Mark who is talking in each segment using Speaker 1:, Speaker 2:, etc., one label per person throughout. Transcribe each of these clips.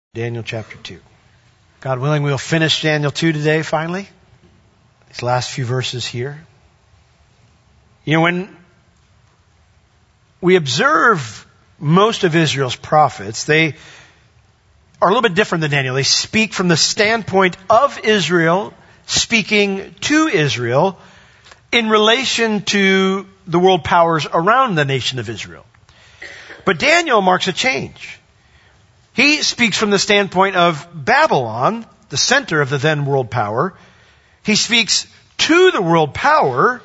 Speaker 1: Daniel chapter 2. God willing, we'll finish Daniel 2 today, finally. These last few verses here. You know, when we observe most of Israel's prophets, they are a little bit different than Daniel. They speak from the standpoint of Israel, speaking to Israel in relation to the world powers around the nation of Israel. But Daniel marks a change. He speaks from the standpoint of Babylon, the center of the then world power. He speaks to the world power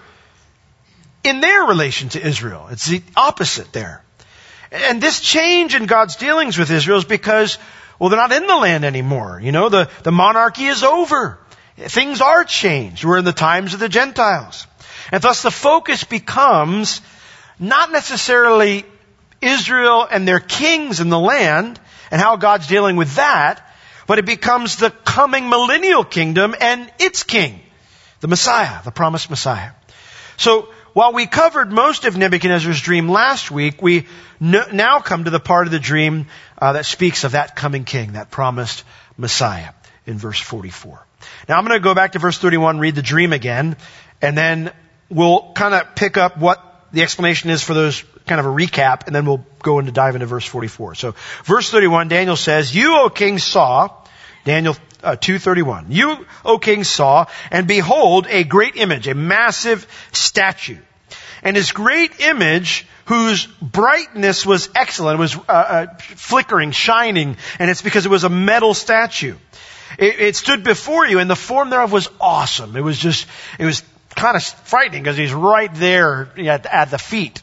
Speaker 1: in their relation to Israel. It's the opposite there. And this change in God's dealings with Israel is because, well, they're not in the land anymore. You know, the monarchy is over. Things are changed. We're in the times of the Gentiles. And thus the focus becomes not necessarily Israel and their kings in the land, and how God's dealing with that, but it becomes the coming millennial kingdom and its king, the Messiah, the promised Messiah. So while we covered most of Nebuchadnezzar's dream last week, we now come to the part of the dream that speaks of that coming king, that promised Messiah in verse 44. Now I'm going to go back to verse 31, read the dream again, and then we'll kind of pick up what the explanation is for those, kind of a recap, and then we'll go into dive into verse 44. So, verse 31, Daniel says, "You, O king, saw," Daniel 2:31, "You, O king, saw, and behold, a great image, a massive statue. And his great image, whose brightness was excellent, was flickering, shining, and it's because it was a metal statue. It stood before you, and the form thereof was awesome." It was kind of frightening because he's right there at the feet.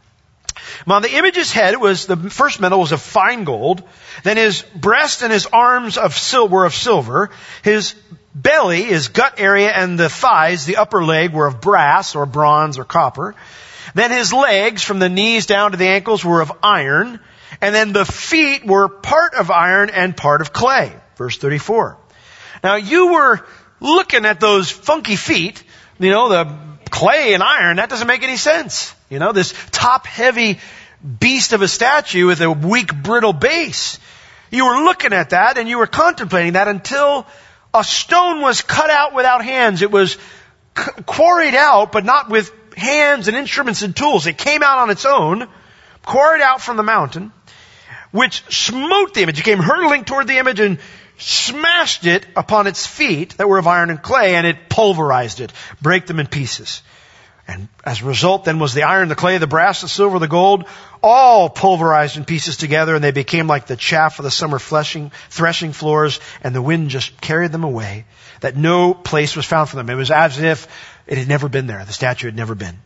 Speaker 1: Now the image's head the first metal was of fine gold. Then his breast and his arms were of silver. His belly, his gut area, and the thighs, the upper leg, were of brass or bronze or copper. Then his legs from the knees down to the ankles were of iron. And then the feet were part of iron and part of clay. Verse 34. Now you were looking at those funky feet, you know, the clay and iron, that doesn't make any sense. You know, this top-heavy beast of a statue with a weak, brittle base. You were looking at that and you were contemplating that until a stone was cut out without hands. It was quarried out, but not with hands and instruments and tools. It came out on its own, quarried out from the mountain, which smote the image. It came hurtling toward the image and smashed it upon its feet that were of iron and clay, and it pulverized it, break them in pieces. And as a result then was the iron, the clay, the brass, the silver, the gold, all pulverized in pieces together, and they became like the chaff of the summer threshing floors, and the wind just carried them away, that no place was found for them. It was as if it had never been there. The statue had never been.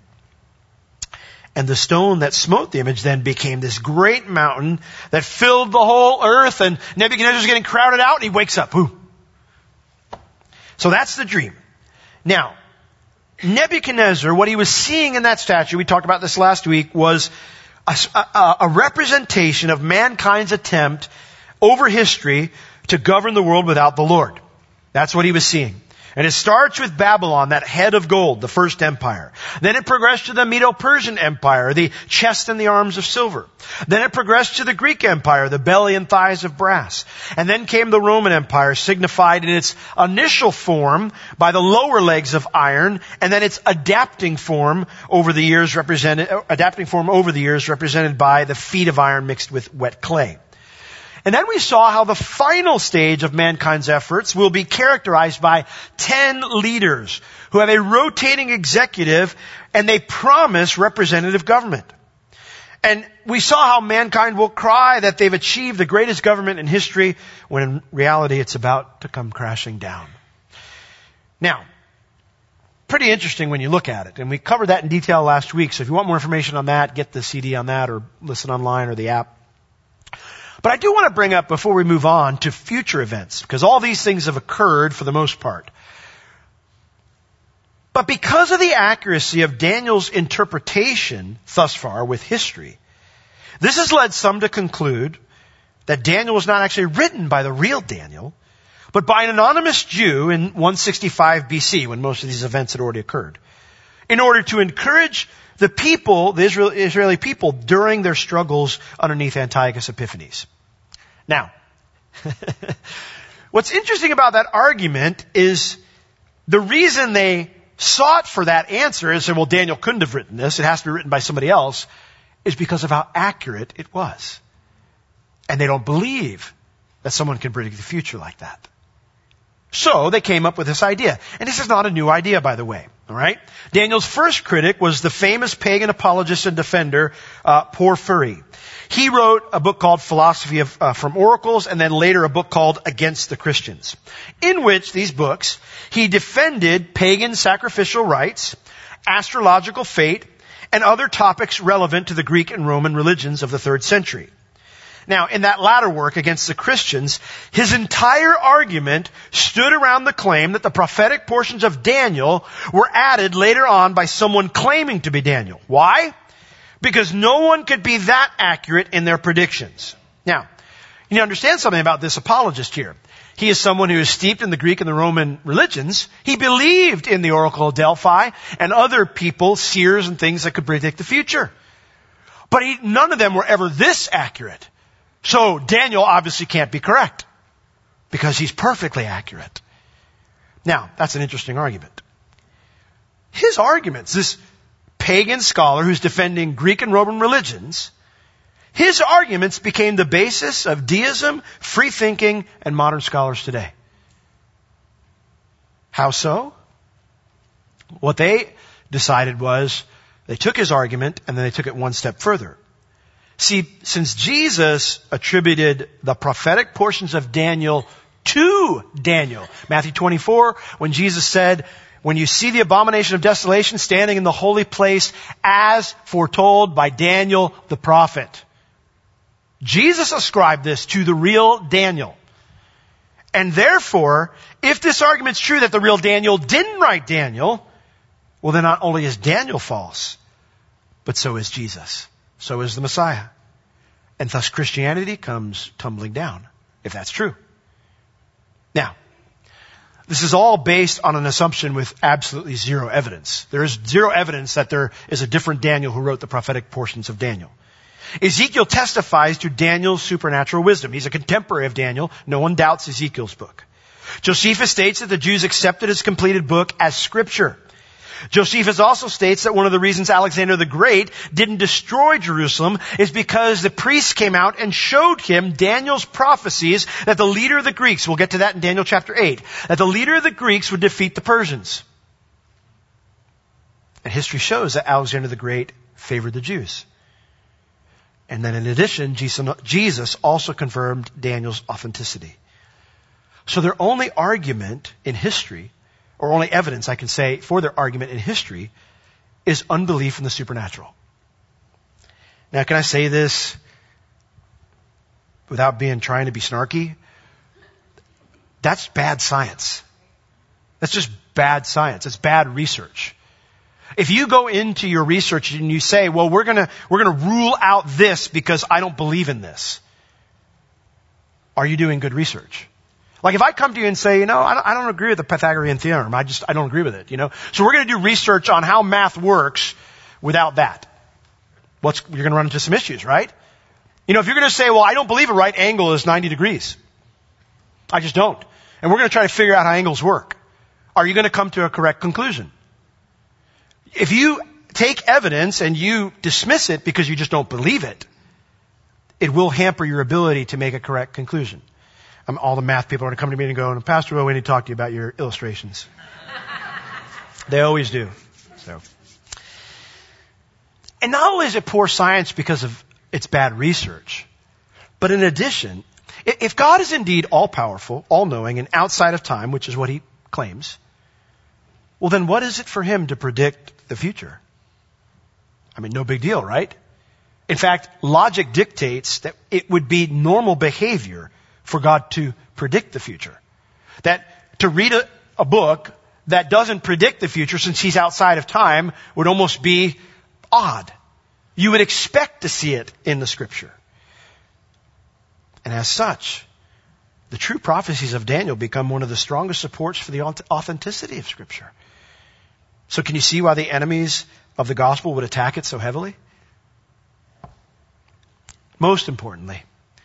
Speaker 1: And the stone that smote the image then became this great mountain that filled the whole earth, and Nebuchadnezzar's getting crowded out, and he wakes up. Whoo! So that's the dream. Now, Nebuchadnezzar, what he was seeing in that statue, we talked about this last week, was a representation of mankind's attempt over history to govern the world without the Lord. That's what he was seeing. And it starts with Babylon, that head of gold, the first empire. Then it progressed to the Medo-Persian Empire, the chest and the arms of silver. Then it progressed to the Greek Empire, the belly and thighs of brass. And then came the Roman Empire, signified in its initial form by the lower legs of iron, and then its adapting form over the years represented by the feet of iron mixed with wet clay. And then we saw how the final stage of mankind's efforts will be characterized by 10 leaders who have a rotating executive, and they promise representative government. And we saw how mankind will cry that they've achieved the greatest government in history, when in reality it's about to come crashing down. Now, pretty interesting when you look at it. And we covered that in detail last week. So if you want more information on that, get the CD on that or listen online or the app. But I do want to bring up, before we move on, to future events, because all these things have occurred for the most part. But because of the accuracy of Daniel's interpretation thus far with history, this has led some to conclude that Daniel was not actually written by the real Daniel, but by an anonymous Jew in 165 BC, when most of these events had already occurred, in order to encourage the people, the Israeli people, during their struggles underneath Antiochus Epiphanes. Now, What's interesting about that argument is the reason they sought for that answer and said, well, Daniel couldn't have written this, it has to be written by somebody else, is because of how accurate it was. And they don't believe that someone can predict the future like that. So they came up with this idea. And this is not a new idea, by the way. All right? Daniel's first critic was the famous pagan apologist and defender, Porphyry. He wrote a book called Philosophy from Oracles, and then later a book called Against the Christians, in which these books, he defended pagan sacrificial rites, astrological fate, and other topics relevant to the Greek and Roman religions of the 3rd century. Now, in that latter work against the Christians, his entire argument stood around the claim that the prophetic portions of Daniel were added later on by someone claiming to be Daniel. Why? Because no one could be that accurate in their predictions. Now, you need to understand something about this apologist here. He is someone who is steeped in the Greek and the Roman religions. He believed in the Oracle of Delphi and other people, seers and things that could predict the future. But none of them were ever this accurate. So Daniel obviously can't be correct because he's perfectly accurate. Now, that's an interesting argument. His arguments, this pagan scholar who's defending Greek and Roman religions, his arguments became the basis of deism, free thinking, and modern scholars today. How so? What they decided was they took his argument and then they took it one step further. See, since Jesus attributed the prophetic portions of Daniel to Daniel, Matthew 24, when Jesus said, when you see the abomination of desolation standing in the holy place as foretold by Daniel the prophet. Jesus ascribed this to the real Daniel. And therefore, if this argument's true that the real Daniel didn't write Daniel, well then not only is Daniel false, but so is Jesus. So is the Messiah. And thus Christianity comes tumbling down, if that's true. Now, this is all based on an assumption with absolutely zero evidence. There is zero evidence that there is a different Daniel who wrote the prophetic portions of Daniel. Ezekiel testifies to Daniel's supernatural wisdom. He's a contemporary of Daniel. No one doubts Ezekiel's book. Josephus states that the Jews accepted his completed book as scripture. Josephus also states that one of the reasons Alexander the Great didn't destroy Jerusalem is because the priests came out and showed him Daniel's prophecies that the leader of the Greeks, we'll get to that in Daniel chapter 8, that the leader of the Greeks would defeat the Persians. And history shows that Alexander the Great favored the Jews. And then in addition, Jesus also confirmed Daniel's authenticity. So their only argument in history, or only evidence I can say for their argument in history, is unbelief in the supernatural. Now, can I say this without trying to be snarky? That's bad science. That's just bad science. It's bad research. If you go into your research and you say, well, we're gonna rule out this because I don't believe in this, are you doing good research? Like if I come to you and say, I don't agree with the Pythagorean theorem. I don't agree with it, So we're going to do research on how math works without that. You're going to run into some issues, right? If you're going to say, well, I don't believe a right angle is 90 degrees. I just don't. And we're going to try to figure out how angles work. Are you going to come to a correct conclusion? If you take evidence and you dismiss it because you just don't believe it, it will hamper your ability to make a correct conclusion. All the math people are going to come to me and go, Pastor Will, we need to talk to you about your illustrations. They always do. So, and not only is it poor science because of its bad research, but in addition, if God is indeed all-powerful, all-knowing, and outside of time, which is what he claims, well then what is it for him to predict the future? No big deal, right? In fact, logic dictates that it would be normal behavior for God to predict the future. That to read a book that doesn't predict the future since he's outside of time would almost be odd. You would expect to see it in the scripture. And as such, the true prophecies of Daniel become one of the strongest supports for the authenticity of scripture. So can you see why the enemies of the gospel would attack it so heavily? Most importantly,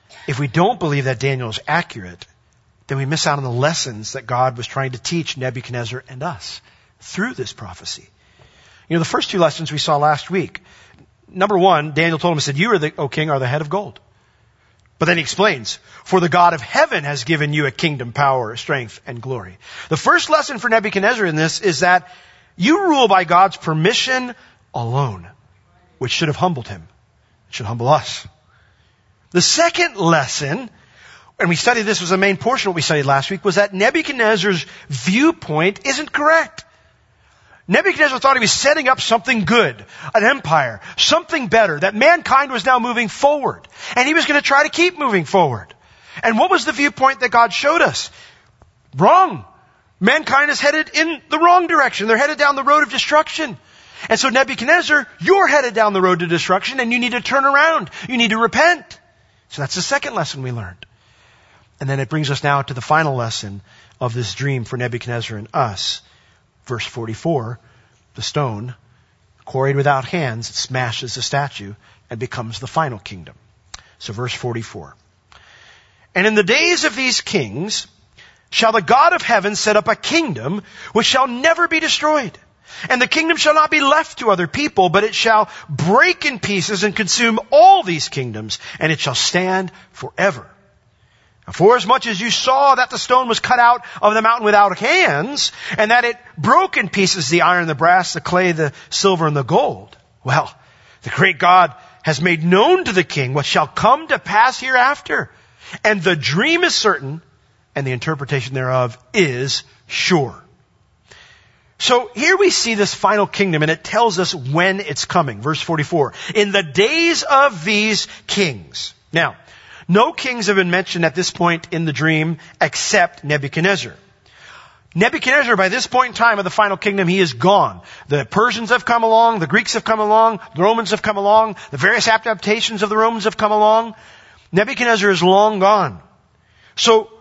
Speaker 1: if we don't believe that Daniel is accurate, then we miss out on the lessons that God was trying to teach Nebuchadnezzar and us through this prophecy. You know, the first 2 lessons we saw last week. Number 1, Daniel told him, he said, "You, O king, are the head of gold." But then he explains, "For the God of heaven has given you a kingdom, power, strength, and glory." The first lesson for Nebuchadnezzar in this is that you rule by God's permission alone, which should have humbled him. It should humble us. The second lesson, and we studied this, was the main portion of what we studied last week, was that Nebuchadnezzar's viewpoint isn't correct. Nebuchadnezzar thought he was setting up something good, an empire, something better, that mankind was now moving forward. And he was going to try to keep moving forward. And what was the viewpoint that God showed us? Wrong. Mankind is headed in the wrong direction. They're headed down the road of destruction. And so Nebuchadnezzar, you're headed down the road to destruction and you need to turn around. You need to repent. So that's the second lesson we learned. And then it brings us now to the final lesson of this dream for Nebuchadnezzar and us. Verse 44, the stone, quarried without hands, it smashes the statue and becomes the final kingdom. So verse 44. "And in the days of these kings shall the God of heaven set up a kingdom which shall never be destroyed. And the kingdom shall not be left to other people, but it shall break in pieces and consume all these kingdoms, and it shall stand forever. For as much as you saw that the stone was cut out of the mountain without hands, and that it broke in pieces the iron, the brass, the clay, the silver, and the gold, well, the great God has made known to the king what shall come to pass hereafter. And the dream is certain, and the interpretation thereof is sure." So here we see this final kingdom, and it tells us when it's coming. Verse 44, "In the days of these kings." Now, no kings have been mentioned at this point in the dream except Nebuchadnezzar. Nebuchadnezzar, by this point in time of the final kingdom, he is gone. The Persians have come along, the Greeks have come along, the Romans have come along, the various adaptations of the Romans have come along. Nebuchadnezzar is long gone. So,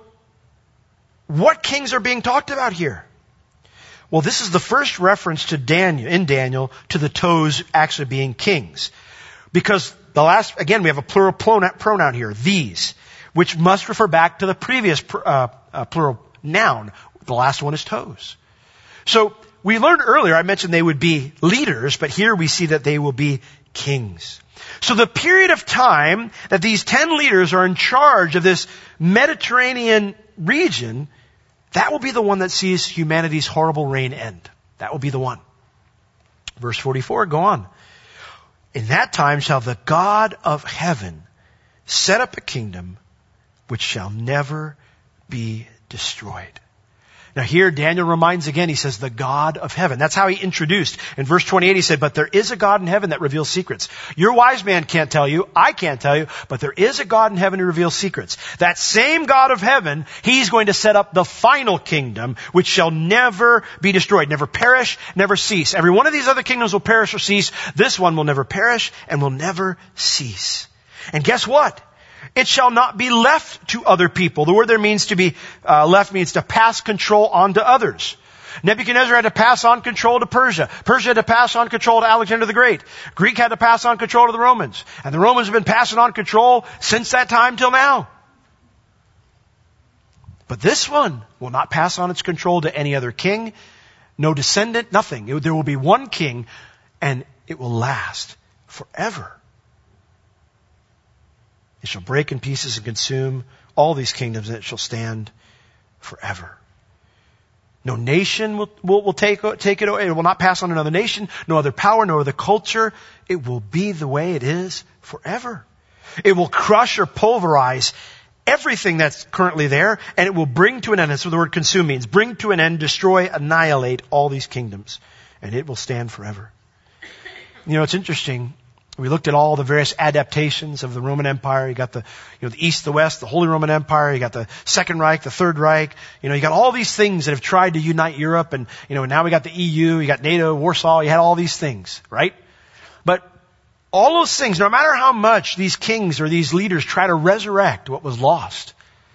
Speaker 1: what kings are being talked about here? Well, this is the first reference to Daniel, to the toes actually being kings. Because again, we have a plural pronoun here, these, which must refer back to the previous plural noun. The last one is toes. So we learned earlier, I mentioned they would be leaders, but here we see that they will be kings. So the period of time that these 10 leaders are in charge of this Mediterranean region, that will be the one that sees humanity's horrible reign end. That will be the one. Verse 44, go on. "In that time shall the God of heaven set up a kingdom which shall never be destroyed." Now here Daniel reminds again, he says, the God of heaven. That's how he introduced. In verse 28 he said, "But there is a God in heaven that reveals secrets." Your wise man can't tell you, I can't tell you, but there is a God in heaven who reveals secrets. That same God of heaven, he's going to set up the final kingdom, which shall never be destroyed, never perish, never cease. Every one of these other kingdoms will perish or cease. This one will never perish and will never cease. And guess what? It shall not be left to other people. The word there means to be left means to pass control on to others. Nebuchadnezzar had to pass on control to Persia. Persia had to pass on control to Alexander the Great. Greek had to pass on control to the Romans. And the Romans have been passing on control since that time till now. But this one will not pass on its control to any other king, no descendant, nothing. There will be one king, and it will last forever. It shall break in pieces and consume all these kingdoms, and it shall stand forever. No nation will take it away. It will not pass on another nation, no other power, no other culture. It will be the way it is forever. It will crush or pulverize everything that's currently there, and it will bring to an end. That's what the word consume means. Bring to an end, destroy, annihilate all these kingdoms, and it will stand forever. You know, it's interesting. We looked at all the various adaptations of the Roman Empire. You got the East, the West, the Holy Roman Empire. You got the Second Reich, the Third Reich. You got all these things that have tried to unite Europe. And, now we got the EU, you got NATO, Warsaw. You had all these things, right? But all those things, no matter how much these kings or these leaders try to resurrect what was lost,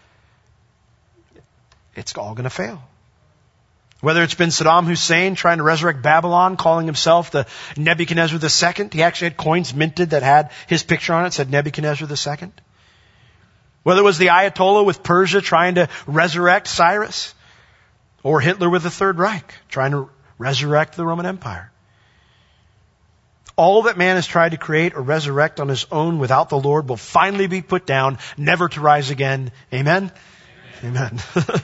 Speaker 1: it's all going to fail. Whether it's been Saddam Hussein trying to resurrect Babylon, calling himself the Nebuchadnezzar II. He actually had coins minted that had his picture on it, said Nebuchadnezzar II. Whether it was the Ayatollah with Persia trying to resurrect Cyrus, or Hitler with the Third Reich trying to resurrect the Roman Empire. All that man has tried to create or resurrect on his own without the Lord will finally be put down, never to rise again. Amen? Amen.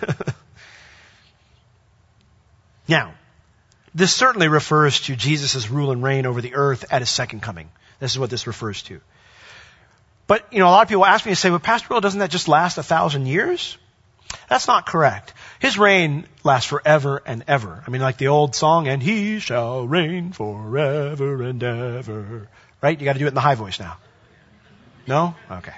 Speaker 1: Now, this certainly refers to Jesus' rule and reign over the earth at his second coming. This is what this refers to. But, a lot of people ask me and say, well, Pastor Will, doesn't that just last 1,000 years? That's not correct. His reign lasts forever and ever. I mean, like the old song, and he shall reign forever and ever. Right? You got to do it in the high voice now. No? Okay.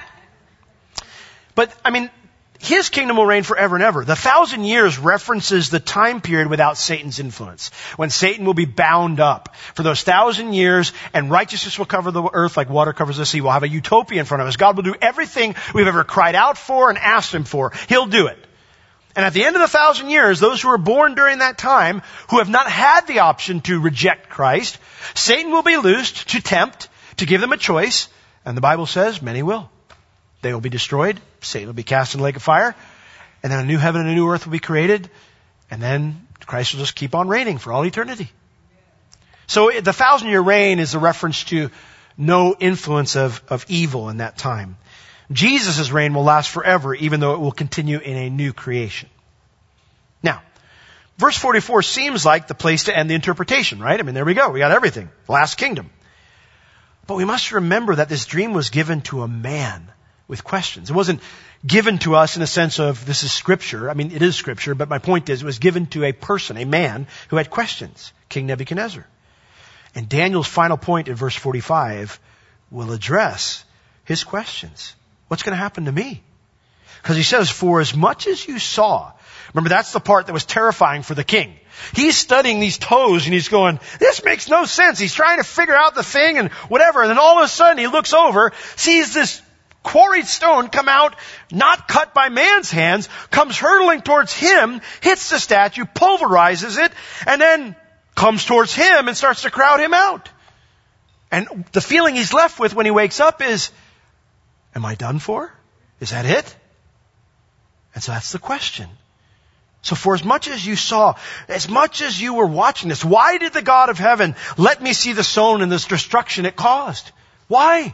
Speaker 1: But, his kingdom will reign forever and ever. The 1,000 years references the time period without Satan's influence, when Satan will be bound up for those 1,000 years, and righteousness will cover the earth like water covers the sea. We'll have a utopia in front of us. God will do everything we've ever cried out for and asked Him for. He'll do it. And at the end of the 1,000 years, those who were born during that time, who have not had the option to reject Christ, Satan will be loosed to tempt, to give them a choice, and the Bible says many will. They will be destroyed. Satan will be cast in the lake of fire. And then a new heaven and a new earth will be created. And then Christ will just keep on reigning for all eternity. So the 1,000-year reign is a reference to no influence of evil in that time. Jesus' reign will last forever, even though it will continue in a new creation. Now, verse 44 seems like the place to end the interpretation, right? There we go. We got everything. Last kingdom. But we must remember that this dream was given to a man with questions. It wasn't given to us in a sense of this is Scripture. It is Scripture, but my point is it was given to a person, a man who had questions, King Nebuchadnezzar. And Daniel's final point in verse 45 will address his questions. What's going to happen to me? Because he says, for as much as you saw, remember that's the part that was terrifying for the king. He's studying these toes and he's going, this makes no sense. He's trying to figure out the thing and whatever. And then all of a sudden he looks over, sees this quarried stone come out, not cut by man's hands, comes hurtling towards him, hits the statue, pulverizes it, and then comes towards him and starts to crowd him out. And the feeling he's left with when he wakes up is, am I done for? Is that it? And so that's the question. So for as much as you saw, as much as you were watching this, why did the God of heaven let me see the stone and this destruction it caused? Why?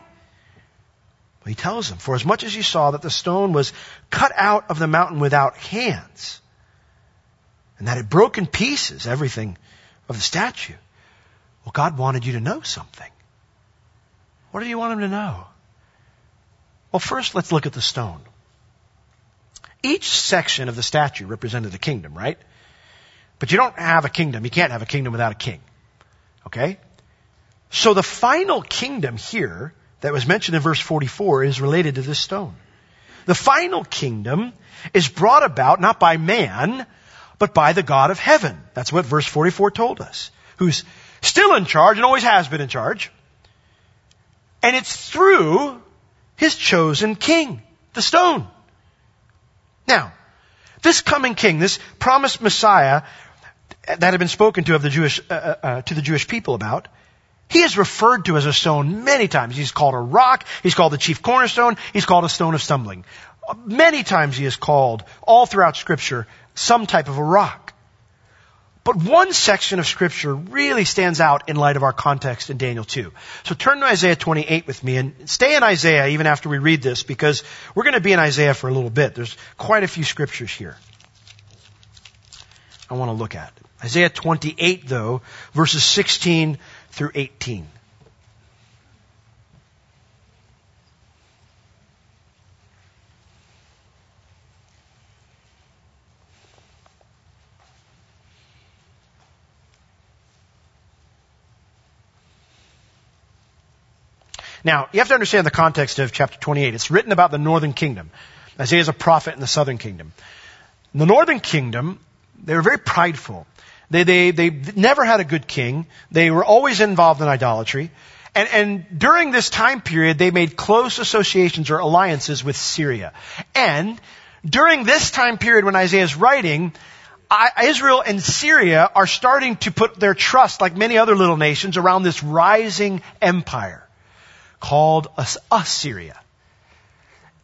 Speaker 1: He tells them, for as much as you saw that the stone was cut out of the mountain without hands, and that it broke in pieces everything of the statue. Well, God wanted you to know something. What did He want him to know? Well, first let's look at the stone. Each section of the statue represented a kingdom, right? But you don't have a kingdom. You can't have a kingdom without a king. Okay? So the final kingdom here that was mentioned in verse 44 is related to this stone. The final kingdom is brought about not by man, but by the God of heaven. That's what verse 44 told us. Who's still in charge and always has been in charge. And it's through His chosen king, the stone. Now, this coming king, this promised Messiah that had been spoken to the Jewish people about, He is referred to as a stone many times. He's called a rock. He's called the chief cornerstone. He's called a stone of stumbling. Many times He is called, all throughout Scripture, some type of a rock. But one section of Scripture really stands out in light of our context in Daniel 2. So turn to Isaiah 28 with me and stay in Isaiah even after we read this, because we're going to be in Isaiah for a little bit. There's quite a few Scriptures here I want to look at. Isaiah 28, though, verses 16 through 18. Now, you have to understand the context of chapter 28. It's written about the northern kingdom. Isaiah is a prophet in the southern kingdom. In the northern kingdom, they were very prideful. They never had a good king. They were always involved in idolatry. And during this time period, they made close associations or alliances with Syria. And during this time period when Isaiah is writing, Israel and Syria are starting to put their trust, like many other little nations, around this rising empire called Assyria.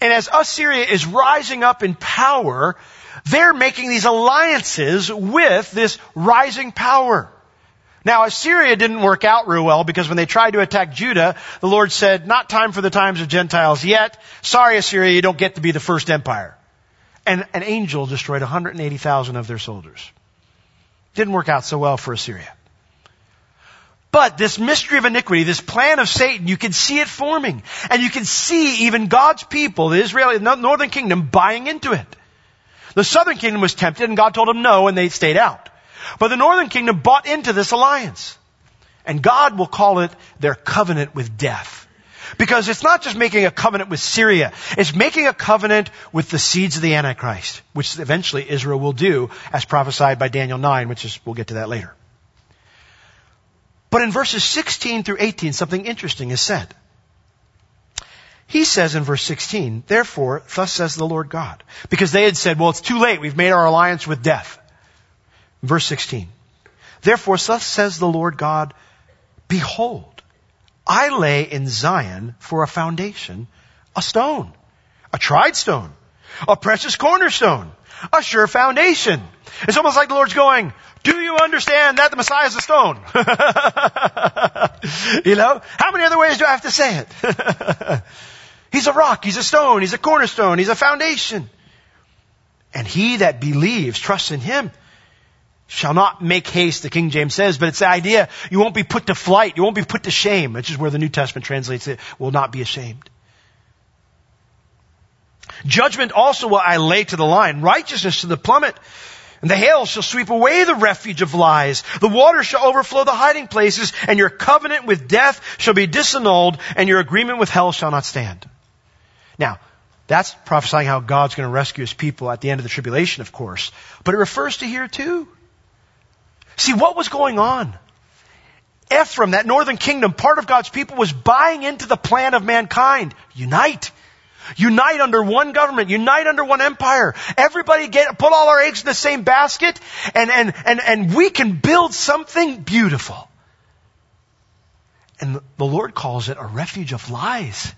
Speaker 1: And as Assyria is rising up in power, they're making these alliances with this rising power. Now, Assyria didn't work out real well because when they tried to attack Judah, the Lord said, not time for the times of Gentiles yet. Sorry, Assyria, you don't get to be the first empire. And an angel destroyed 180,000 of their soldiers. Didn't work out so well for Assyria. But this mystery of iniquity, this plan of Satan, you can see it forming. And you can see even God's people, the Israeli, the northern kingdom, buying into it. The southern kingdom was tempted and God told them no and they stayed out. But the northern kingdom bought into this alliance. And God will call it their covenant with death. Because it's not just making a covenant with Syria. It's making a covenant with the seeds of the Antichrist, which eventually Israel will do, as prophesied by Daniel 9, we'll get to that later. But in verses 16 through 18, something interesting is said. He says in verse 16, therefore, thus says the Lord God. Because they had said, well, it's too late. We've made our alliance with death. Verse 16, therefore, thus says the Lord God, behold, I lay in Zion for a foundation, a stone, a tried stone, a precious cornerstone, a sure foundation. It's almost like the Lord's going, do you understand that the Messiah is a stone? You know, how many other ways do I have to say it? He's a rock, he's a stone, he's a cornerstone, he's a foundation. And he that believes, trusts in him, shall not make haste, the King James says, but it's the idea you won't be put to flight, you won't be put to shame, which is where the New Testament translates it, will not be ashamed. Judgment also will I lay to the line, righteousness to the plummet, and the hail shall sweep away the refuge of lies. The water shall overflow the hiding places, and your covenant with death shall be disannulled, and your agreement with hell shall not stand. Now, that's prophesying how God's going to rescue his people at the end of the tribulation, of course. But it refers to here too. See, what was going on? Ephraim, that northern kingdom, part of God's people, was buying into the plan of mankind. Unite. Unite under one government. Unite under one empire. Everybody put all our eggs in the same basket and we can build something beautiful. And the Lord calls it a refuge of lies.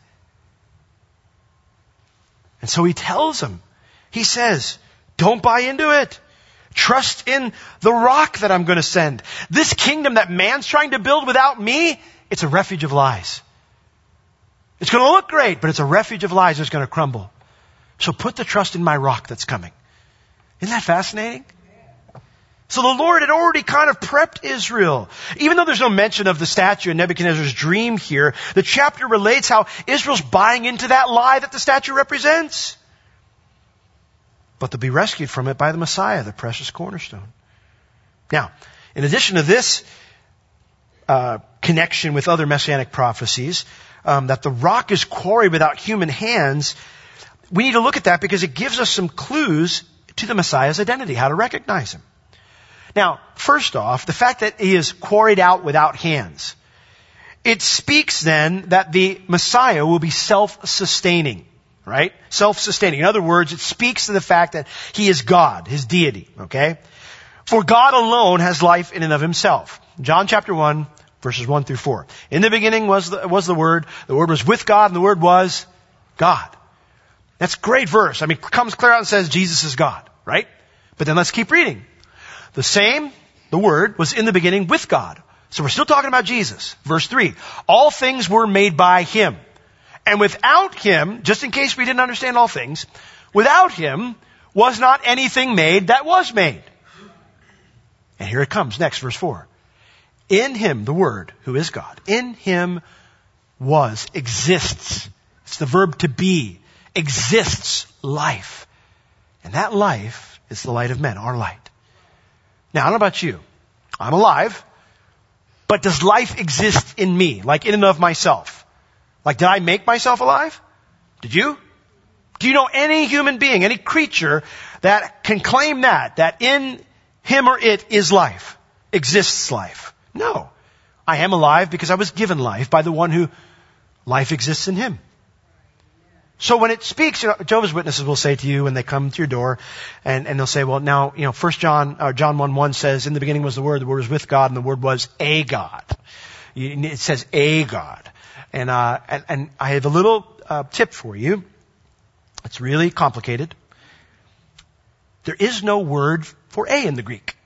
Speaker 1: And so he tells them, he says, don't buy into it. Trust in the rock that I'm going to send. This kingdom that man's trying to build without me, it's a refuge of lies. It's going to look great, but it's a refuge of lies that's going to crumble. So put the trust in my rock that's coming. Isn't that fascinating? So the Lord had already kind of prepped Israel. Even though there's no mention of the statue in Nebuchadnezzar's dream here, the chapter relates how Israel's buying into that lie that the statue represents. But they'll be rescued from it by the Messiah, the precious cornerstone. Now, in addition to this connection with other messianic prophecies, that the rock is quarried without human hands, we need to look at that because it gives us some clues to the Messiah's identity, how to recognize him. Now, first off, the fact that he is quarried out without hands, it speaks then that the Messiah will be self-sustaining. Right? Self-sustaining. In other words, it speaks to the fact that he is God, his deity. Okay? For God alone has life in and of himself. John chapter 1, verses 1 through 4. In the beginning was the Word. The Word was with God, and the Word was God. That's a great verse. I mean, it comes clear out and says Jesus is God. Right? But then let's keep reading. The Word, was in the beginning with God. So we're still talking about Jesus. Verse 3. All things were made by him. And without him, just in case we didn't understand all things, without him was not anything made that was made. And here it comes next, verse 4. In him, the Word, who is God, in him exists. It's the verb to be. Exists life. And that life is the light of men, our light. Now, I don't know about you. I'm alive. But does life exist in me, like in and of myself? Like, did I make myself alive? Did you? Do you know any human being, any creature that can claim that in him or it is life, exists life? No. I am alive because I was given life by the one who life exists in him. So when it speaks, Jehovah's Witnesses will say to you when they come to your door, and they'll say, well, now, John 1:1 says, in the beginning was the Word was with God, and the Word was a God. It says a God. And I have a little tip for you. It's really complicated. There is no word for a in the Greek.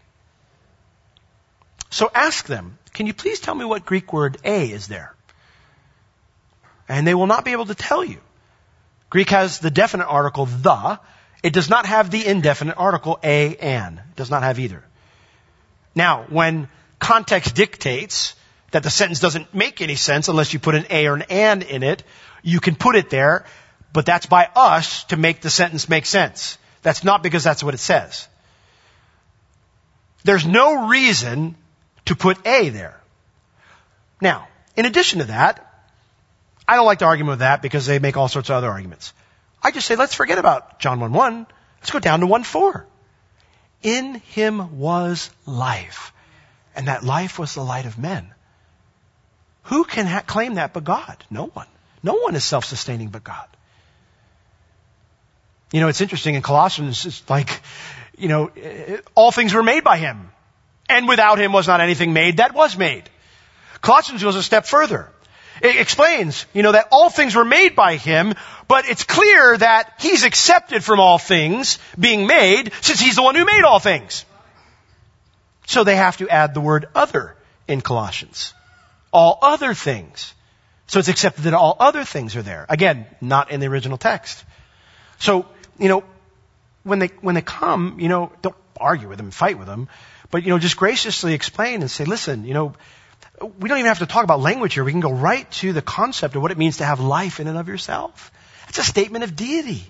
Speaker 1: So ask them, can you please tell me what Greek word a is there? And they will not be able to tell you. Greek has the definite article the. It does not have the indefinite article a, an. It does not have either. Now, when context dictates that the sentence doesn't make any sense unless you put an a or an and in it, you can put it there, but that's by us to make the sentence make sense. That's not because that's what it says. There's no reason to put a there. Now, in addition to that, I don't like to argue with that because they make all sorts of other arguments. I just say, let's forget about John 1:1. Let's go down to 1:4. In him was life, and that life was the light of men. Who can claim that but God? No one. No one is self-sustaining but God. You know, it's interesting in Colossians, it's like, you know, all things were made by him. And without him was not anything made that was made. Colossians goes a step further. It explains, you know, that all things were made by him, but it's clear that he's accepted from all things being made since he's the one who made all things. So they have to add the word other in Colossians. All other things. So it's accepted that all other things are there. Again, not in the original text. So, you know, when they come, you know, don't argue with them, fight with them, but, you know, just graciously explain and say, listen, you know, we don't even have to talk about language here. We can go right to the concept of what it means to have life in and of yourself. It's a statement of deity.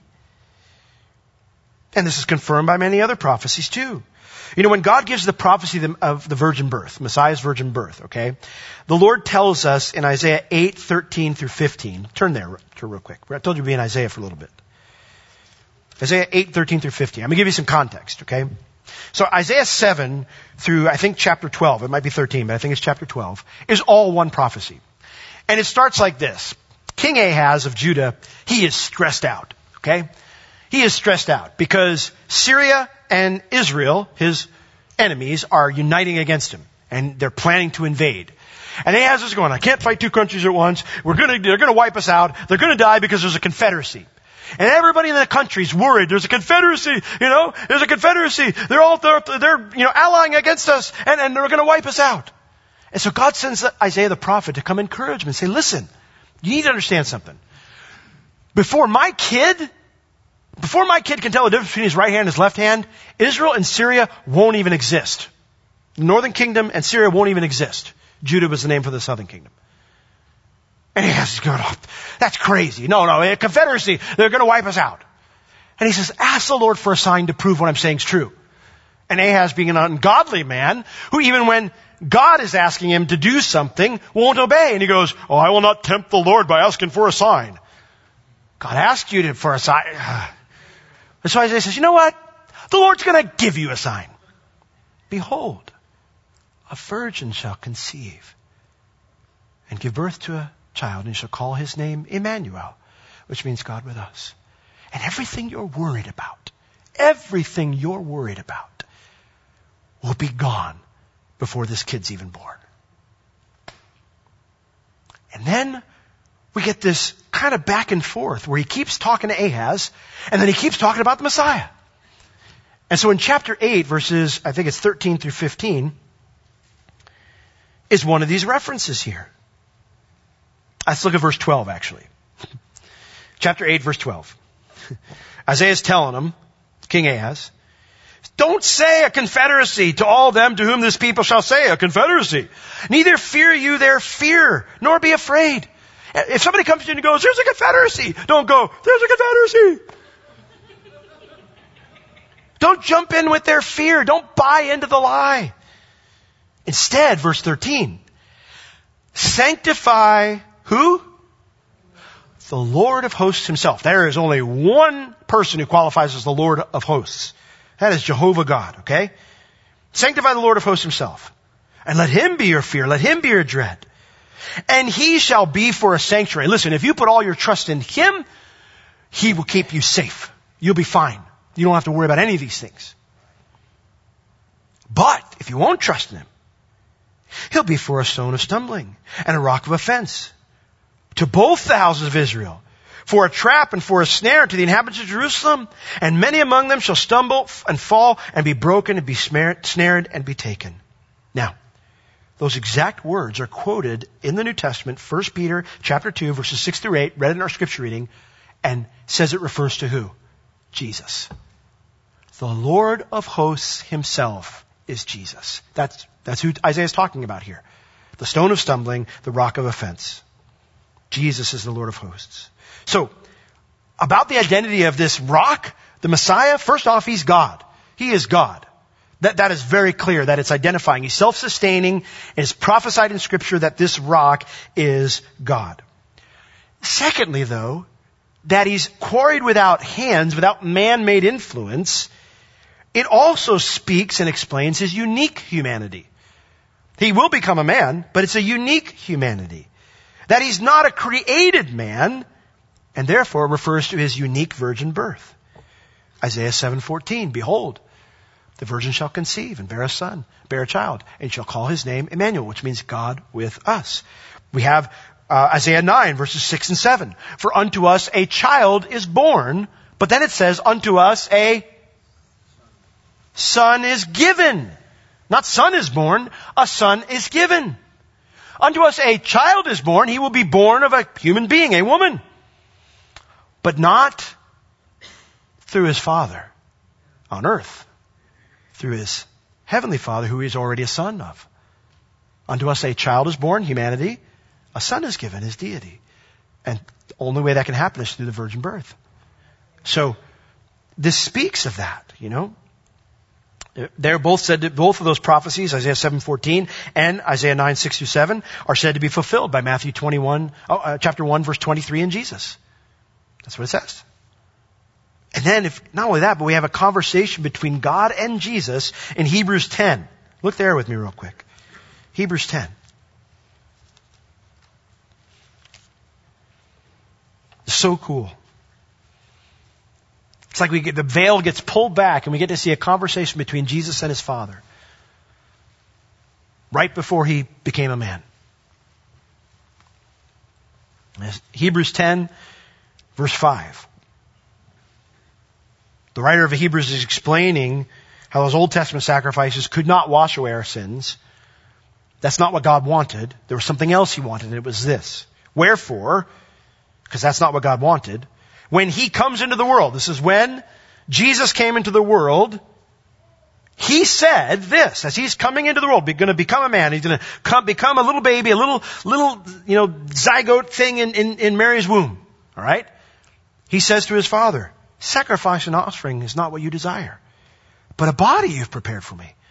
Speaker 1: And this is confirmed by many other prophecies too. You know, when God gives the prophecy of the virgin birth, Messiah's virgin birth, okay, the Lord tells us in Isaiah 8:13 through 15. Turn there real quick. I told you to be in Isaiah for a little bit. Isaiah 8:13 through 15. I'm going to give you some context, okay? So Isaiah 7 through, I think, chapter 12, it might be 13, but I think it's chapter 12, is all one prophecy. And it starts like this. King Ahaz of Judah, he is stressed out, okay? He is stressed out because Syria and Israel, his enemies, are uniting against him. And they're planning to invade. And Ahaz is going, I can't fight two countries at once. They're gonna wipe us out. They're gonna die because there's a confederacy. And everybody in the country's worried. There's a confederacy, you know, there's a confederacy. They're you know, allying against us and they're going to wipe us out. And so God sends Isaiah the prophet to come encourage him and say, listen, you need to understand something. Before my kid can tell the difference between his right hand and his left hand, Israel and Syria won't even exist. The northern kingdom and Syria won't even exist. Judah was the name for the southern kingdom. And he has to go, oh, that's crazy. No, a confederacy. They're going to wipe us out. And he says, ask the Lord for a sign to prove what I'm saying is true. And Ahaz, being an ungodly man, who even when God is asking him to do something, won't obey. And he goes, oh, I will not tempt the Lord by asking for a sign. God asked you for a sign. And so Isaiah says, you know what? The Lord's going to give you a sign. Behold, a virgin shall conceive and give birth to a child, and shall call his name Emmanuel, which means God with us. And everything you're worried about will be gone before this kid's even born. And then we get this kind of back and forth where he keeps talking to Ahaz, and then he keeps talking about the Messiah. And so in chapter 8, verses, I think it's 13 through 15, is one of these references here. Let's look at verse 12, actually. Chapter 8, verse 12. Isaiah's telling him, King Ahaz, don't say a confederacy to all them to whom this people shall say a confederacy. Neither fear you their fear, nor be afraid. If somebody comes to you and goes, there's a confederacy, don't go, there's a confederacy. Don't jump in with their fear. Don't buy into the lie. Instead, verse 13, sanctify who? The Lord of hosts himself. There is only one person who qualifies as the Lord of hosts. That is Jehovah God, okay? Sanctify the Lord of hosts himself. And let him be your fear. Let him be your dread. And he shall be for a sanctuary. Listen, if you put all your trust in him, he will keep you safe. You'll be fine. You don't have to worry about any of these things. But if you won't trust in him, he'll be for a stone of stumbling and a rock of offense to both the houses of Israel. for a trap and for a snare to the inhabitants of Jerusalem. And many among them shall stumble and fall and be broken and be snared and be taken. Now, those exact words are quoted in the New Testament, 1 Peter chapter 2, verses 6 through 8, read in our scripture reading, and says it refers to who? Jesus. The Lord of hosts himself is Jesus. That's who Isaiah is talking about here. The stone of stumbling, the rock of offense. Jesus is the Lord of hosts. So, about the identity of this rock, the Messiah, first off, he's God. He is God. That is very clear, that it's identifying. He's self-sustaining, and it's prophesied in Scripture that this rock is God. Secondly, though, that he's quarried without hands, without man-made influence, it also speaks and explains his unique humanity. He will become a man, but it's a unique humanity. That he's not a created man, and therefore refers to his unique virgin birth. Isaiah 7:14, behold, the virgin shall conceive and bear a child, and shall call his name Emmanuel, which means God with us. We have Isaiah 9, verses 6 and 7. For unto us a child is born, but then it says, unto us a son is given. Not son is born, a son is given. Unto us a child is born, he will be born of a human being, a woman. But not through his Father on earth. Through his heavenly Father, who he is already a son of. Unto us a child is born, humanity. A son is given, his deity. And the only way that can happen is through the virgin birth. So, this speaks of that, you know. They're both said to, both of those prophecies, Isaiah 7:14 and Isaiah 9:6-7, are said to be fulfilled by Matthew chapter 1, verse 23 in Jesus. That's what it says. And then, not only that, but we have a conversation between God and Jesus in Hebrews 10. Look there with me real quick. Hebrews 10. It's so cool. It's like the veil gets pulled back and we get to see a conversation between Jesus and his Father. Right before he became a man. Hebrews 10, verse 5. The writer of Hebrews is explaining how those Old Testament sacrifices could not wash away our sins. That's not what God wanted. There was something else he wanted, and it was this. Wherefore, because that's not what God wanted, when he comes into the world, this is when Jesus came into the world, he said this, as he's coming into the world, going to become a man, he's going to become a little baby, a little, zygote thing in Mary's womb. All right? He says to his Father, sacrifice and offering is not what you desire, but a body you've prepared for me.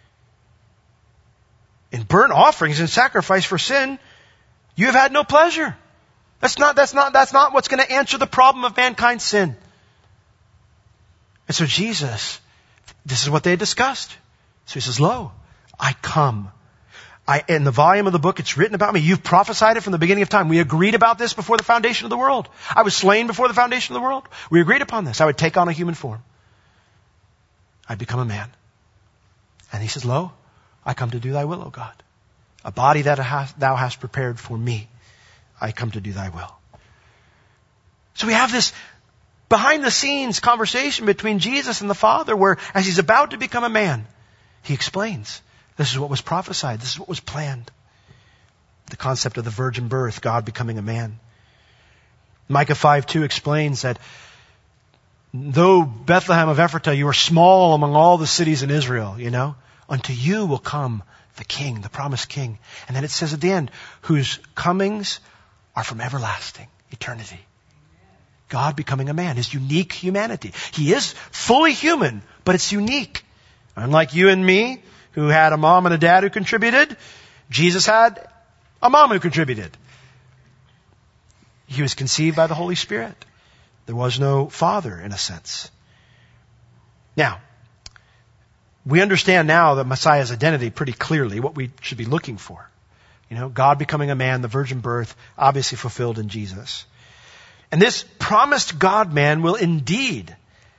Speaker 1: In burnt offerings and sacrifice for sin, you have had no pleasure. That's not what's going to answer the problem of mankind's sin. And so Jesus, this is what they discussed. So he says, lo, I come. In the volume of the book, it's written about me. You've prophesied it from the beginning of time. We agreed about this before the foundation of the world. I was slain before the foundation of the world. We agreed upon this. I would take on a human form. I'd become a man. And he says, lo, I come to do thy will, O God. A body that thou hast prepared for me. I come to do thy will. So we have this behind the scenes conversation between Jesus and the Father where as he's about to become a man, he explains, this is what was prophesied, this is what was planned. The concept of the virgin birth, God becoming a man. Micah 5:2 explains that though Bethlehem of Ephratah, you are small among all the cities in Israel, unto you will come the King, the promised King. And then it says at the end, whose comings are from everlasting, eternity. God becoming a man, his unique humanity. He is fully human, but it's unique. Unlike you and me, who had a mom and a dad who contributed, Jesus had a mom who contributed. He was conceived by the Holy Spirit. There was no father, in a sense. Now, we understand now the Messiah's identity pretty clearly, what we should be looking for. God becoming a man, the virgin birth, obviously fulfilled in Jesus. And this promised God-man will indeed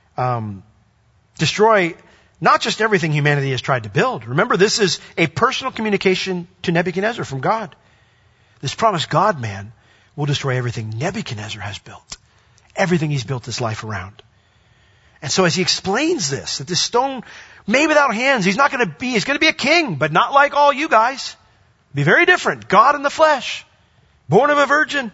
Speaker 1: destroy not just everything humanity has tried to build. Remember, this is a personal communication to Nebuchadnezzar from God. This promised God-man will destroy everything Nebuchadnezzar has built. everything he's built his life around. And so as he explains this, that this stone made without hands, he's going to be a king, but not like all you guys. Be very different. God in the flesh, born of a virgin.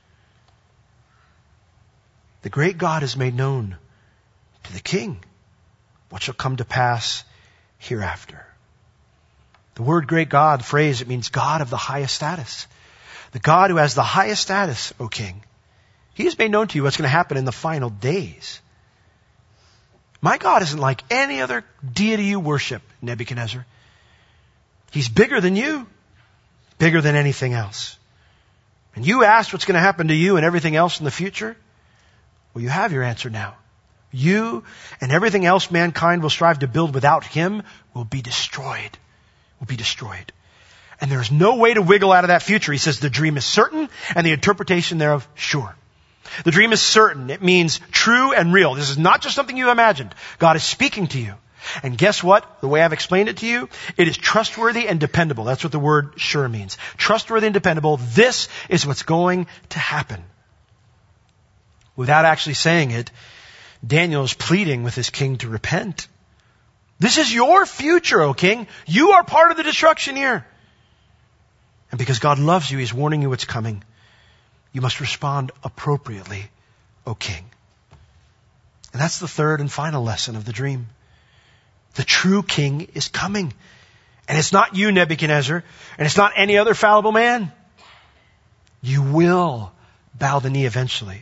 Speaker 1: The great God has made known to the king what shall come to pass hereafter. The word great God phrase, it means God of the highest status. The God who has the highest status, O king. He has made known to you what's going to happen in the final days. My God isn't like any other deity you worship, Nebuchadnezzar. He's bigger than you. Bigger than anything else. And you asked what's going to happen to you and everything else in the future? Well, you have your answer now. You and everything else mankind will strive to build without him will be destroyed. Will be destroyed. And there's no way to wiggle out of that future. He says the dream is certain and the interpretation thereof sure. The dream is certain. It means true and real. This is not just something you imagined. God is speaking to you. And guess what? The way I've explained it to you, it is trustworthy and dependable. That's what the word sure means. Trustworthy and dependable. This is what's going to happen. Without actually saying it, Daniel is pleading with his king to repent. This is your future, O king. You are part of the destruction here. And because God loves you, he's warning you what's coming. You must respond appropriately, O king. And that's the third and final lesson of the dream. The true king is coming. And it's not you, Nebuchadnezzar, and it's not any other fallible man. You will bow the knee eventually.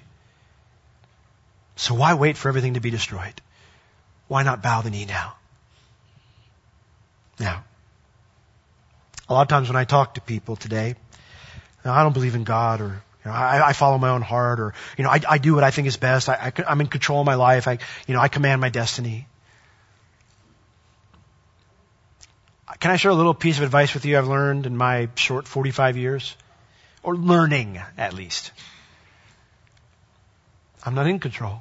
Speaker 1: So why wait for everything to be destroyed? Why not bow the knee now? Now, a lot of times when I talk to people today, I don't believe in God, or I follow my own heart, or I do what I think is best. I'm in control of my life. I command my destiny. Can I share a little piece of advice with you I've learned in my short 45 years? Or learning, at least. I'm not in control.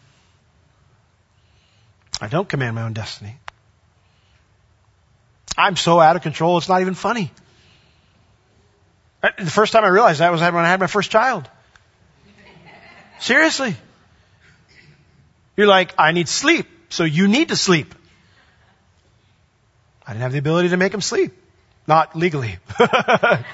Speaker 1: I don't command my own destiny. I'm so out of control, it's not even funny. The first time I realized that was when I had my first child. Seriously. You're like, I need sleep, so you need to sleep. I didn't have the ability to make him sleep. Not legally. I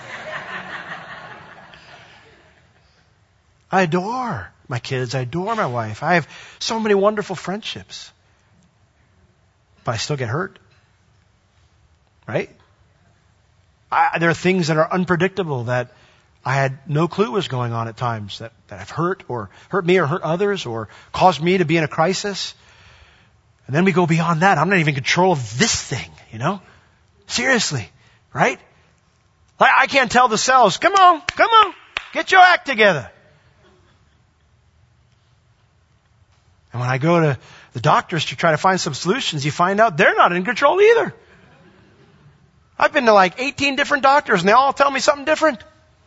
Speaker 1: adore my kids. I adore my wife. I have so many wonderful friendships. But I still get hurt. Right? There are things that are unpredictable that I had no clue was going on at times that have hurt me or hurt others or caused me to be in a crisis. And then we go beyond that. I'm not even in control of this thing, Seriously, right? I can't tell the cells, come on, get your act together. And when I go to the doctors to try to find some solutions, you find out they're not in control either. I've been to like 18 different doctors and they all tell me something different.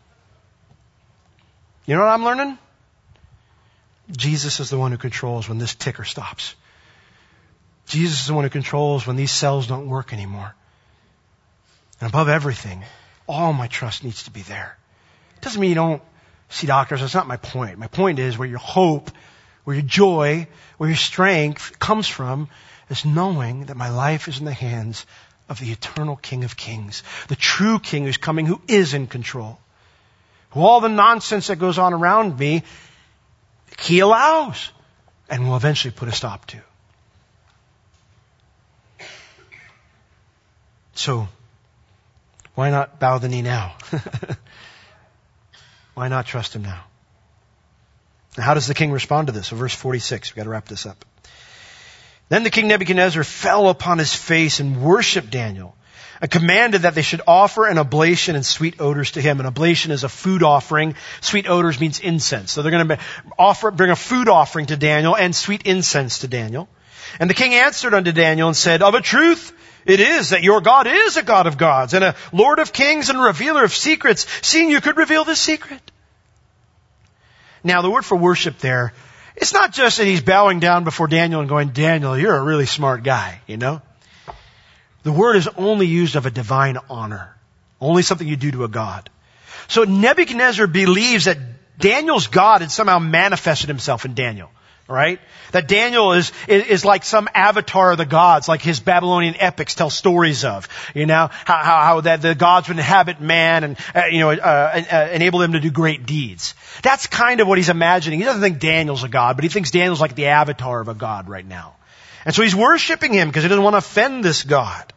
Speaker 1: You know what I'm learning? Jesus is the one who controls when this ticker stops. Jesus is the one who controls when these cells don't work anymore. And above everything, all my trust needs to be there. It doesn't mean you don't see doctors. That's not my point. My point is where your hope, where your joy, where your strength comes from is knowing that my life is in the hands of the eternal King of Kings. The true King who's coming, who is in control. Who all the nonsense that goes on around me, he allows and will eventually put a stop to. So, why not bow the knee now? Why not trust him now? Now, how does the king respond to this? So verse 46, we've got to wrap this up. Then the king Nebuchadnezzar fell upon his face and worshipped Daniel and commanded that they should offer an oblation and sweet odors to him. An oblation is a food offering. Sweet odors means incense. So they're going to bring a food offering to Daniel and sweet incense to Daniel. And the king answered unto Daniel and said, of a truth, it is that your God is a God of gods and a Lord of kings and a revealer of secrets, seeing you could reveal this secret. Now, the word for worship there, it's not just that he's bowing down before Daniel and going, Daniel, you're a really smart guy, The word is only used of a divine honor. Only something you do to a god. So Nebuchadnezzar believes that Daniel's God had somehow manifested himself in Daniel. Right? That Daniel is like some avatar of the gods, like his Babylonian epics tell stories of. You know, how that the gods would inhabit man and, enable them to do great deeds. That's kind of what he's imagining. He doesn't think Daniel's a god, but he thinks Daniel's like the avatar of a god right now. And so he's worshiping him because he doesn't want to offend this God.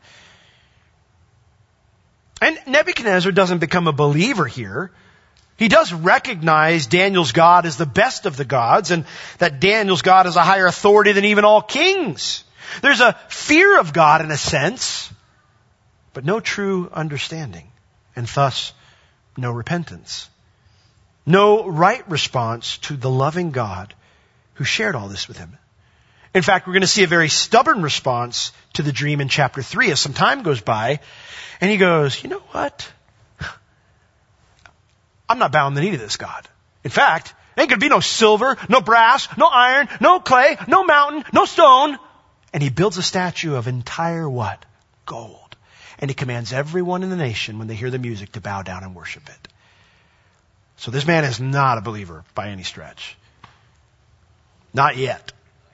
Speaker 1: And Nebuchadnezzar doesn't become a believer here. He does recognize Daniel's God as the best of the gods and that Daniel's God is a higher authority than even all kings. There's a fear of God in a sense, but no true understanding, and thus no repentance. No right response to the loving God who shared all this with him. In fact, we're going to see a very stubborn response to the dream in chapter 3 as some time goes by, and he goes, you know what? I'm not bowing the knee to this God. In fact, there ain't going to be no silver, no brass, no iron, no clay, no mountain, no stone. And he builds a statue of entire what? Gold. And he commands everyone in the nation when they hear the music to bow down and worship it. So this man is not a believer by any stretch. Not yet.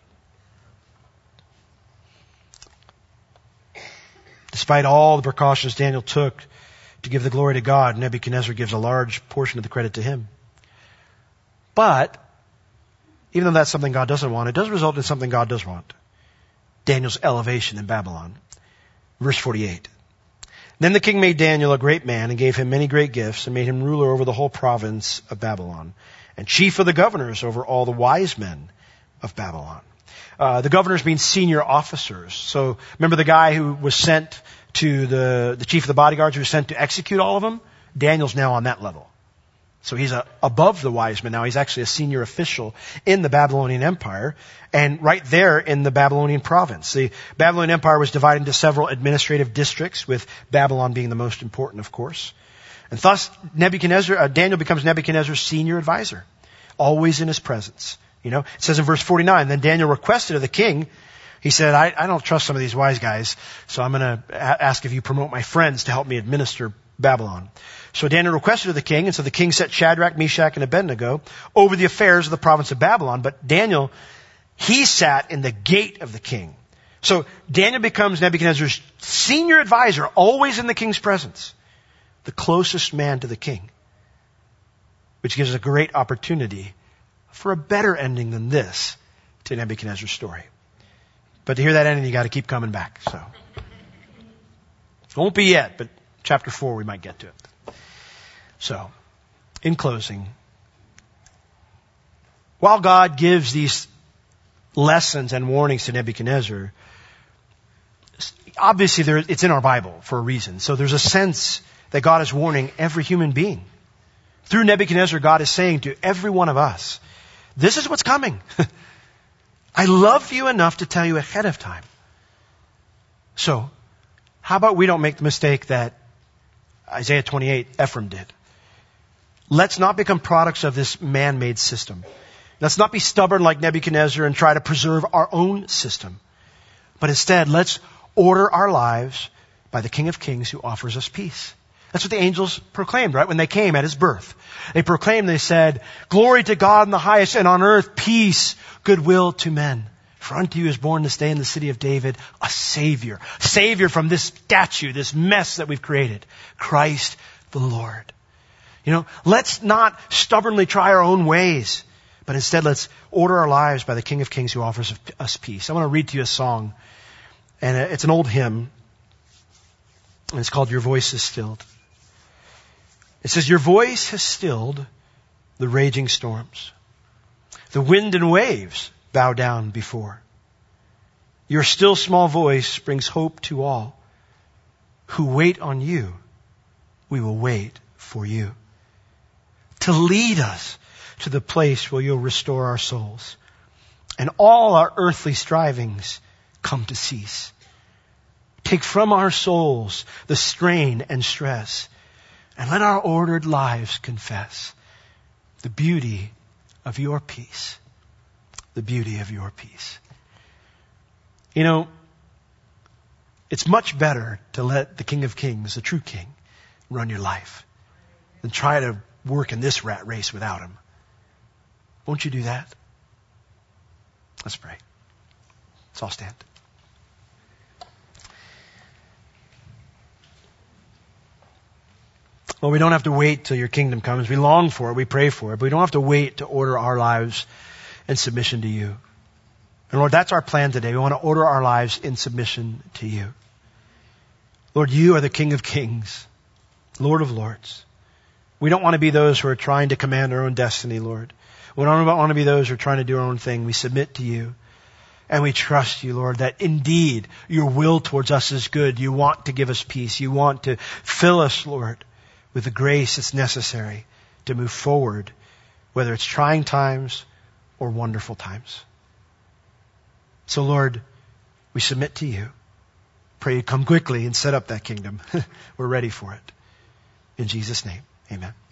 Speaker 1: Despite all the precautions Daniel took to give the glory to God, Nebuchadnezzar gives a large portion of the credit to him. But, even though that's something God doesn't want, it does result in something God does want. Daniel's elevation in Babylon. Verse 48. Then the king made Daniel a great man and gave him many great gifts and made him ruler over the whole province of Babylon and chief of the governors over all the wise men of Babylon. The governors mean senior officers. So remember the guy who was sent to the chief of the bodyguards who was sent to execute all of them? Daniel's now on that level. So he's above the wise men now. He's actually a senior official in the Babylonian Empire and right there in the Babylonian province. The Babylonian Empire was divided into several administrative districts, with Babylon being the most important, of course. And thus Daniel becomes Nebuchadnezzar's senior advisor, always in his presence. You know, it says in verse 49, then Daniel requested of the king, he said, I don't trust some of these wise guys, so I'm going to ask if you promote my friends to help me administer Babylon. So Daniel requested of the king, and so the king set Shadrach, Meshach, and Abednego over the affairs of the province of Babylon. But Daniel, he sat in the gate of the king. So Daniel becomes Nebuchadnezzar's senior advisor, always in the king's presence, the closest man to the king, which gives us a great opportunity for a better ending than this to Nebuchadnezzar's story. But to hear that ending, you got to keep coming back. So it won't be yet, but chapter 4 we might get to it. So, in closing, while God gives these lessons and warnings to Nebuchadnezzar, obviously it's in our Bible for a reason. So there's a sense that God is warning every human being. Through Nebuchadnezzar, God is saying to every one of us, this is what's coming. I love you enough to tell you ahead of time. So, how about we don't make the mistake that Isaiah 28, Ephraim did? Let's not become products of this man-made system. Let's not be stubborn like Nebuchadnezzar and try to preserve our own system. But instead, let's order our lives by the King of Kings who offers us peace. That's what the angels proclaimed, right? When they came at his birth. They proclaimed, they said, glory to God in the highest, and on earth peace, goodwill to men. For unto you is born this day in the city of David a Savior. Savior from this statue, this mess that we've created. Christ the Lord. You know, let's not stubbornly try our own ways, but instead let's order our lives by the King of Kings who offers us peace. I want to read to you a song, and it's an old hymn, and it's called Your Voice Is Stilled. It says, your voice has stilled the raging storms. The wind and waves bow down before. Your still small voice brings hope to all who wait on you. We will wait for you to lead us to the place where you'll restore our souls and all our earthly strivings come to cease. Take from our souls the strain and stress, and let our ordered lives confess the beauty of your peace. The beauty of your peace. You know, it's much better to let the King of Kings, the true King, run your life than try to work in this rat race without him. Won't you do that? Let's pray. Let's all stand. Well, we don't have to wait till your kingdom comes. We long for it. We pray for it. But we don't have to wait to order our lives in submission to you. And Lord, that's our plan today. We want to order our lives in submission to you. Lord, you are the King of Kings, Lord of Lords. We don't want to be those who are trying to command our own destiny, Lord. We don't want to be those who are trying to do our own thing. We submit to you. And we trust you, Lord, that indeed your will towards us is good. You want to give us peace. You want to fill us, Lord, with the grace that's necessary to move forward, whether it's trying times or wonderful times. So, Lord, we submit to you. Pray you come quickly and set up that kingdom. We're ready for it. In Jesus' name, amen.